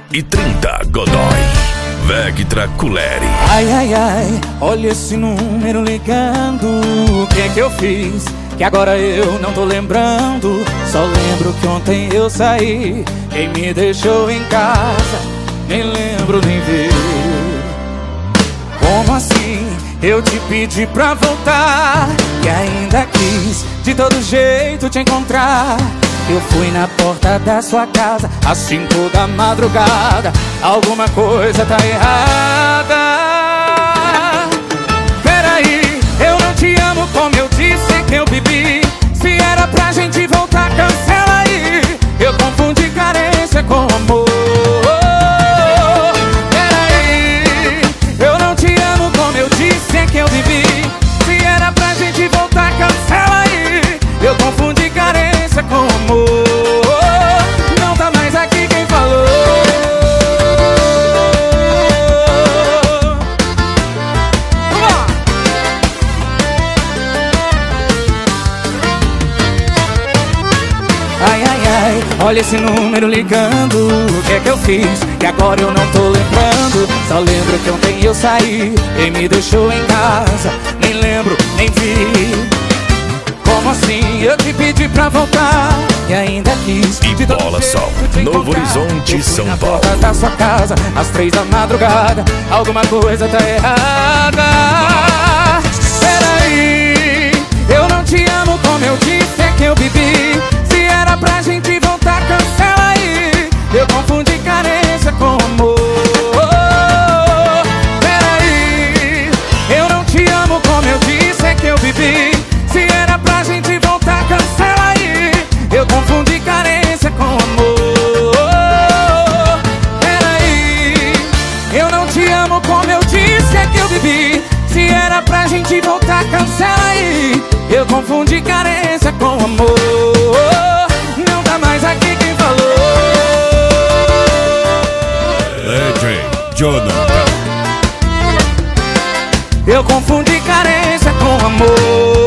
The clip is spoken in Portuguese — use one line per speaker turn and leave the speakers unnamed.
99130 Godoy Vectra Culeri.
Ai, ai, ai, olha esse número ligando. O que é que eu fiz? Que agora eu não tô lembrando. Só lembro que ontem eu saí. Quem me deixou em casa, nem lembro nem ver. Como assim? Eu te pedi pra voltar e ainda quis de todo jeito te encontrar. Eu fui na porta da sua casa às 5 da madrugada. Alguma coisa tá errada. Peraí, eu não te amo como eu disse que eu bebi. Se era pra gente voltar, cancela aí. Eu confundi carência com amor. Peraí, eu não te amo como eu disse que eu bebi. Se era pra gente voltar, cancela aí. Eu confundi carência com amor. Não tá mais aqui quem falou. Ai, ai, ai, olha esse número ligando. O que é que eu fiz? Que agora eu não tô lembrando. Só lembro que ontem eu saí e me deixou em casa. Nem lembro, nem vi. Como assim? Eu te pedi pra voltar e ainda quis
E Bola Sol, Novo Horizonte, São Paulo.
Na porta da sua casa às 3 da madrugada. Alguma coisa tá errada. Peraí, eu não te amo como eu disse que eu bebi. Se era pra gente voltar, cancela aí. Eu confundi carência com amor. Peraí, eu não te amo como eu disse que eu bebi. Se era pra gente voltar, cancela aí. Eu confundi carência com amor. Peraí, eu não te amo como eu disse que eu bebi. Se era pra gente voltar, cancela aí. Eu confundi carência com amor. Não tá mais aqui quem falou.
DJ Jonathan.
Eu confundi carência com amor.